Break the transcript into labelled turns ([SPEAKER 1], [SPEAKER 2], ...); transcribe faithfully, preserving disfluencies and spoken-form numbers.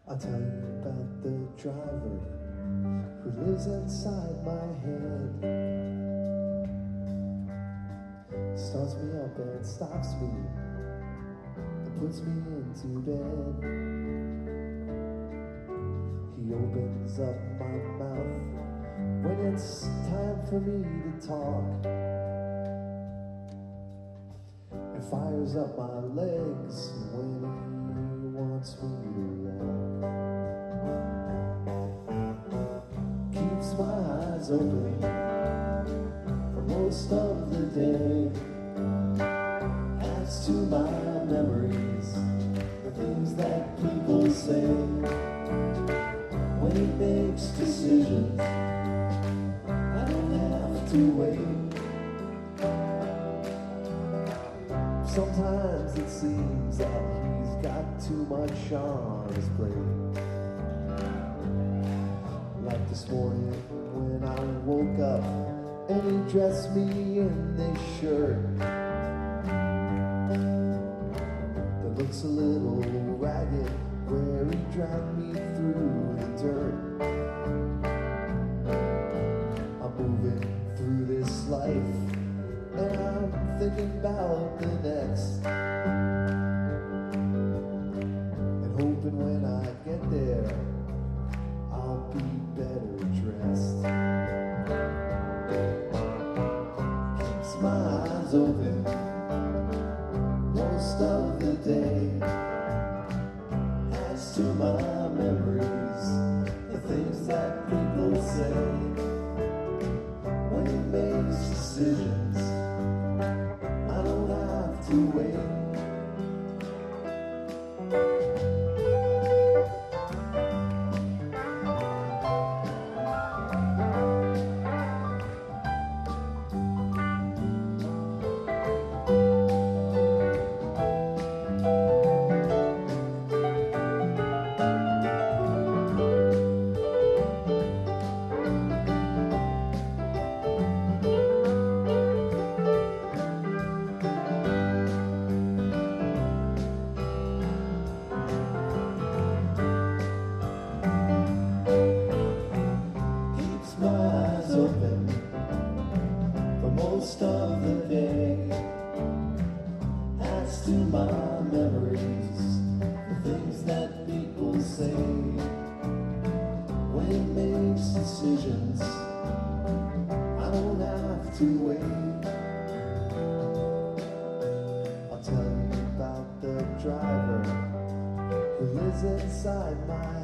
[SPEAKER 1] I'll tell you about the driver who lives inside my head. Starts me up and stops me and puts me into bed. He opens up my mouth when it's time for me to talk, and fires up my legs when he wants me to walk. Keeps my eyes open for most of the day. Adds to my memories the things that people say. When he makes decisions, I don't have to wait. Sometimes it seems that he's got too much on his plate. Like this morning when I woke up and he dressed me in this shirt that looks a little ragged, where he dragged me through the dirt. I'm moving through this life and I'm thinking about the next, and hoping when I get there I'll be better dressed. Keeps my eyes open most of the day. Adds to my memories the things that people say. When he makes decisions, I don't have to wait. Open for most of the day. Adds to my memories the things that people say. When he makes decisions, I don't have to wait. I'll tell you about the driver who lives inside my